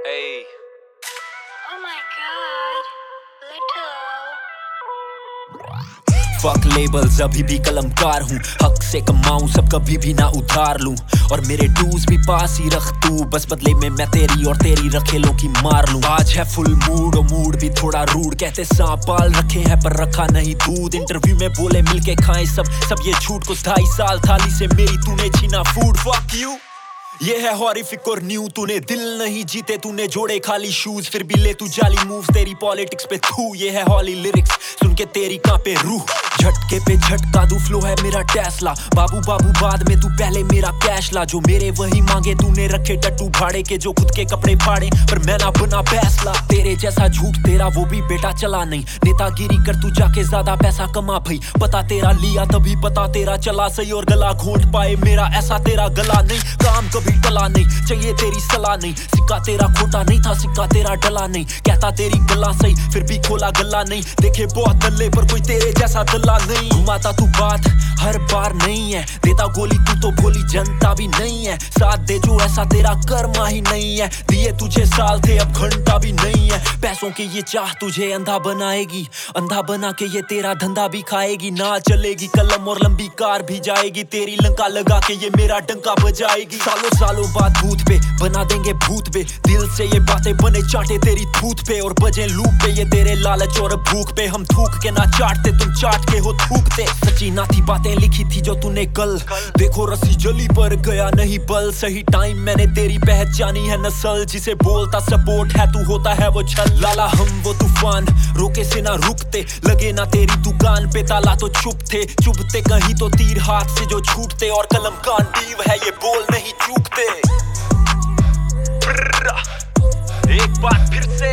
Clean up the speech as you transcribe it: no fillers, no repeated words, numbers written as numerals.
Hey. Oh my god, little. फक labels, अभी भी कलमकार हूँ। हक से कमाऊं सब, कभी भी ना उधार लूं। और मेरे डूज भी पास ही रख तू, बस बदले में मैं तेरी और तेरी रखेलों की मार लूं। आज है फुल मूड और मूड भी थोड़ा रूड। कहते सांप पाल रखे हैं पर रखा नहीं दूध। इंटरव्यू में बोले मिलके खाएं सब ये झूठ। कुछ 2.5 साल थाली से मेरी तूने छीना फूड। फक यू, ये है हॉरिफिक और न्यू। तूने दिल नहीं जीते, तूने जोड़े खाली शूज। फिर भी ले तू जाली मूव्स, तेरी पॉलिटिक्स पे थू। ये है हॉली लिरिक्स, सुन के तेरी कांपे रूह। झटके पे झटका दूं, फ्लो है मेरा टेस्ला। बाबू बाबू बाद में, तू पहले मेरा कैश ला। जो मेरे वही मांगे, तूने रखे टट्टू भाड़े के। जो खुद के कपड़े फाड़े पर मैं ना बना फैसला। तेरे जैसा झूठ तेरा वो भी बेटा चला नहीं। नेतागिरी कर तू जाके ज्यादा पैसा कमा भाई। पता तेरा लिया तभी पता तेरा चला सही। और गला घोंट पाए मेरा, ऐसा तेरा गला नहीं। काम कभी टला नहीं, चाहिए तेरी सलाह नहीं। सिक्का तेरा खोटा नहीं था, सिक्का तेरा डला नहीं। कहता तेरी गला सही, फिर भी खोला गला नहीं। देखे बहुत दल्ले पर कोई तेरे जैसा दल्ला नहीं। घुमाता तू बात हर बार नहीं है, देता गोली तू तो भोली जनता भी नहीं है। साथ दे जो ऐसा तेरा कर्मा ही नहीं है। दिए तुझे साल थे अब घंटा भी नहीं है। पैसों की ये चाह तुझे अंधा बनाएगी। अंधा बना के ये तेरा धंधा भी खाएगी। ना चलेगी कलम और लंबी कार भी जाएगी। तेरी लंका लगा के ये मेरा डंका बजाएगी। सालों सालों बाद भूत पे बना देंगे भूत पे। दिल से ये बातें बने चाटे तेरी थूत पे। और बजे लूप पे ये तेरे लालच और भूख पे। हम थूक के ना चाटते, तुम चाट के हो थूकते। सच्ची ना थी बातें लिखी थी जो तूने कल। देखो रस्सी जली पर गया नहीं बल। सही टाइम मैंने तेरी पहचानी है नस्ल। जिसे बोलता सपोर्ट है तू होता है वो छल। लाला हम वो तूफान, रोके से ना रुकते। लगे ना तेरी दुकान पे ताला तो चुप थे। चुभते कहीं तो तीर हाथ से जो छूटते। और कलम कांडीव है ये बोल नहीं चूकते। एक बार फिर से